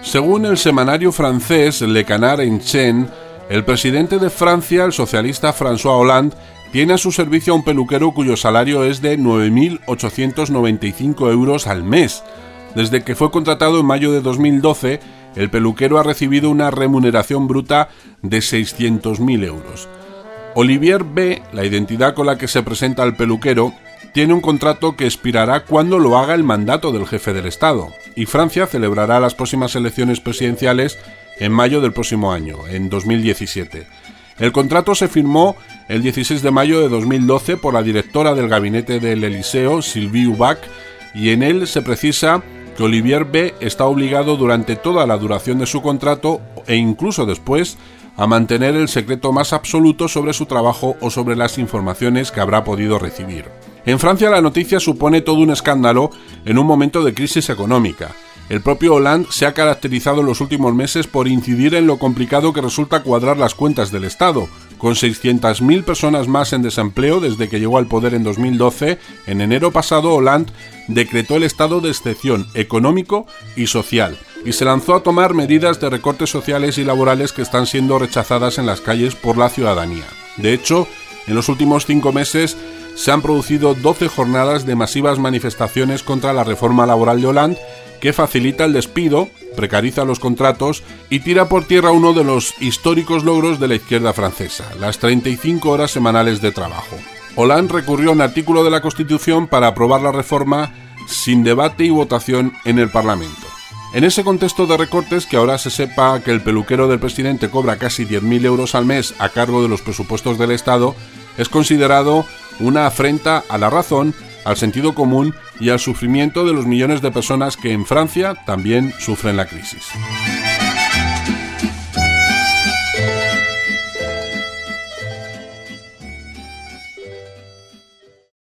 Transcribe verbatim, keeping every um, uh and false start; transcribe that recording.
Según el semanario francés Le Canard Enchaîné, el presidente de Francia, el socialista François Hollande, tiene a su servicio a un peluquero cuyo salario es de nueve mil ochocientos noventa y cinco euros al mes. Desde que fue contratado en mayo de dos mil doce, el peluquero ha recibido una remuneración bruta de seiscientos mil euros. Olivier B., la identidad con la que se presenta el peluquero, tiene un contrato que expirará cuando lo haga el mandato del jefe del Estado, y Francia celebrará las próximas elecciones presidenciales en mayo del próximo año, en dos mil diecisiete. El contrato se firmó el dieciséis de mayo de dos mil doce por la directora del gabinete del Eliseo, Sylvie Hubac, y en él se precisa que Olivier B. está obligado durante toda la duración de su contrato e incluso después a mantener el secreto más absoluto sobre su trabajo o sobre las informaciones que habrá podido recibir. En Francia la noticia supone todo un escándalo en un momento de crisis económica. El propio Hollande se ha caracterizado en los últimos meses por incidir en lo complicado que resulta cuadrar las cuentas del Estado. Con seiscientas mil personas más en desempleo desde que llegó al poder en dos mil doce, en enero pasado Hollande decretó el estado de excepción económico y social y se lanzó a tomar medidas de recortes sociales y laborales que están siendo rechazadas en las calles por la ciudadanía. De hecho, en los últimos cinco meses se han producido doce jornadas de masivas manifestaciones contra la reforma laboral de Hollande, que facilita el despido, precariza los contratos y tira por tierra uno de los históricos logros de la izquierda francesa, las treinta y cinco horas semanales de trabajo. Hollande recurrió a un artículo de la Constitución para aprobar la reforma sin debate y votación en el Parlamento. En ese contexto de recortes, que ahora se sepa que el peluquero del presidente cobra casi diez mil euros al mes a cargo de los presupuestos del Estado, es considerado una afrenta a la razón, al sentido común y al sufrimiento de los millones de personas que en Francia también sufren la crisis.